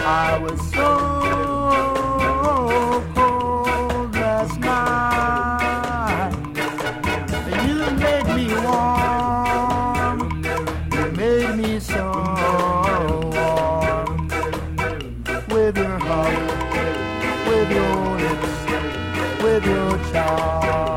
I was so cold last night. You made me warm. You made me so warm. With your heart, with your lips, with your charm.